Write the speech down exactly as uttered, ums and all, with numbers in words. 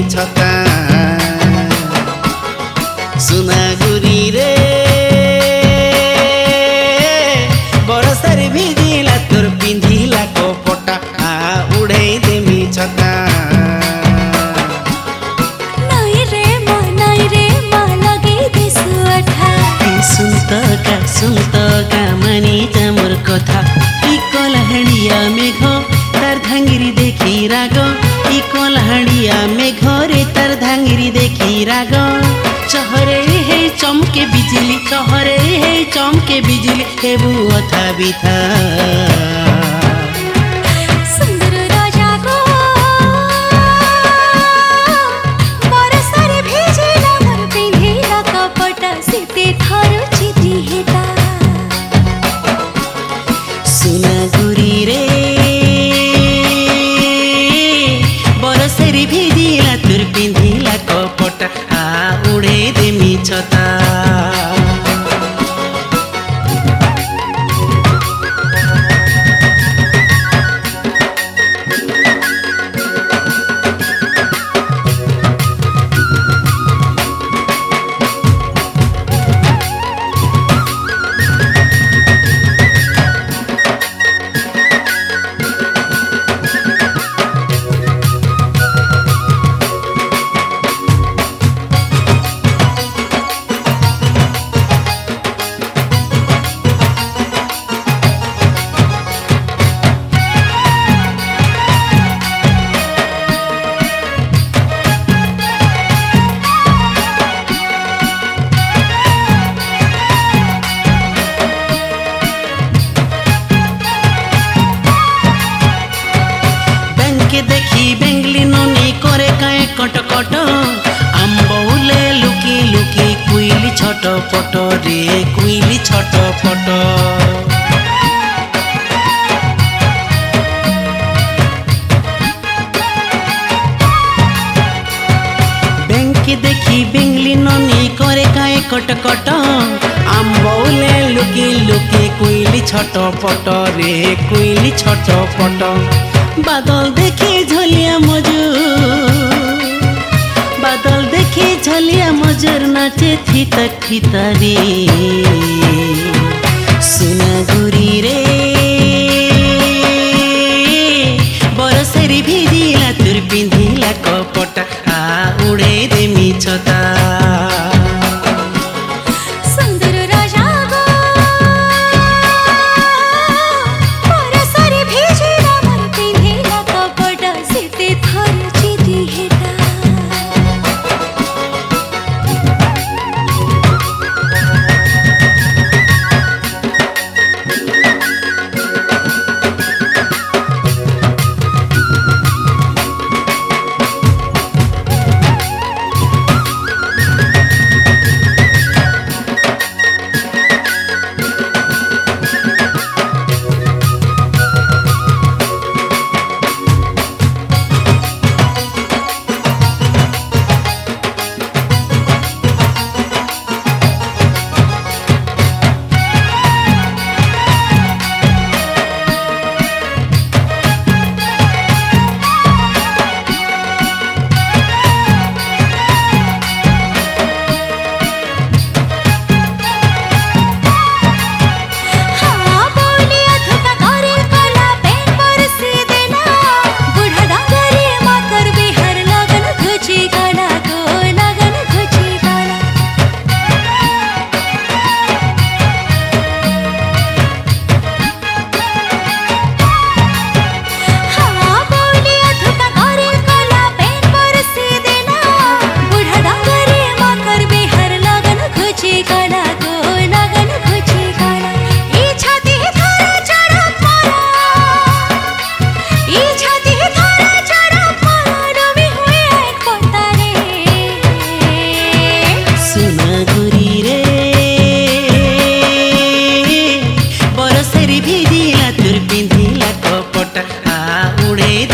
छता सुनागुरी रे बरसारे भिजिला तोर पिंधिला कपटा आ उड़े देमी छता नई रे मा नई रे मा लगे दिसुअठा सुनतका सुनतका मानी जामर कथा ई कलहाड़िया मेघ तार धांगिरी देखी राग ई कलहाड़िया मेघ रे तार धांगिरी देखी राग चहरे हे चमके बिजली चहरे हे चमके बिजली हेबु अथा बिथा सुंदर राजा गो बरसारे भिजिला मोर पिंधिला कपटा सीते थारो चिठी हेता सुनागुरी रे बरसारे भिजिला तोर पिंधिला कपटा आ उड़े देमी छता के देखी बेंगली ननी करे काए कट कट आम्बौले लुकी लुकी कुइली छट पट रे कुइली छट पट बेंकी देखी बेंगली ननी करे काए कट कट आम्बौले लुकी लुकी कुइली छट पट रे कुइली छट पट बादल देखे झलिया मजूर बादल देखे झलिया मजूर नाचे थितक थितारी सुनागुरी रे बरसारे भिजिला तोर पिंधिला कपटा आ उड़े देमी छता सुंदर राजा गो बरसारे भिजिला मोर पिंधिला कपटा सीते थारो चिठी हेता बरसारे भिजिला तोर पिंधिला कपटा आ उड़े